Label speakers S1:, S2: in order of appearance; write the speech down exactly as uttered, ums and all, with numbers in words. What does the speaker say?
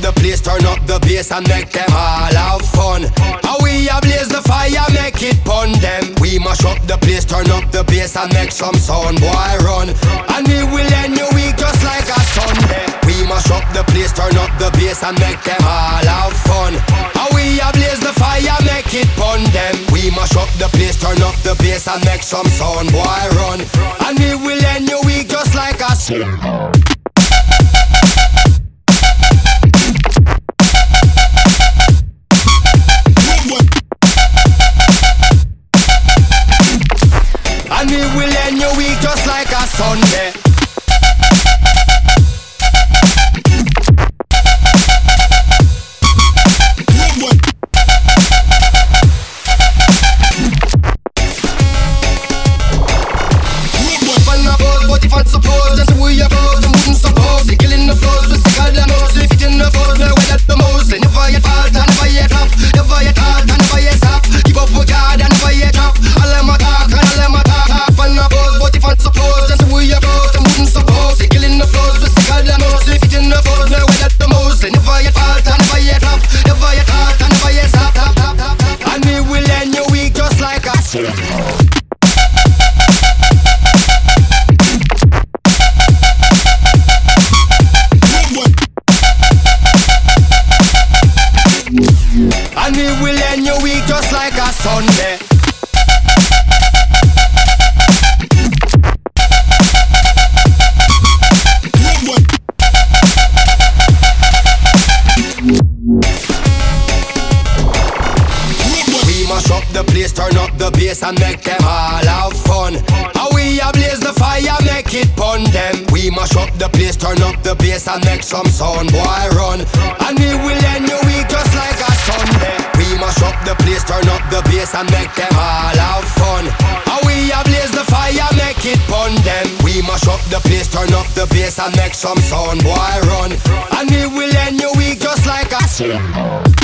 S1: the place, turn up the bass and make them all have fun. How we a blaze the fire, make it pun them. We mash up the place, turn up the bass and make some sound, boy run. And we will end your week just like a Sunday. We mash up the place, turn up the bass and make them all have fun. How we a blaze the fire, make it pun them. We mash up the place, turn up the bass and make some sound, boy run. And we will end your week just like a Sunday. And we will end your week just like a Sunday. But if I suppose that's who you pose, then wouldn't suppose they killing the flows, we stick all the nose, we fit in the flows, no way that the most. They never yet fall, and never yet drop, never yet halt, and never yet stop. Give up with God and never yet drop. All them a talk and all them a talk, talk and a pose. But if I suppose that's who you pose, then wouldn't suppose they killing the flows, we stick all the nose, we fit in the flows, no way that the most. They never yet fall, and never yet drop, never yet halt, and never yet stop, tap, tap, tap, tap. And we will end your week just like a Sunday. And we will end your week just like a Sunday. We mash up the place, turn up the bass and make them all have fun. How we a blaze the fire, make it pun them. We mash up the place, turn up the bass and make some sound, boy run. And we will end your week just like a Sunday. We mash up the place, turn up the bass and make them all have fun. How we a blaze the fire, make it pun them. We mash up the place, turn up the bass and make some sound, boy run. And we will end your week just like a Sunday.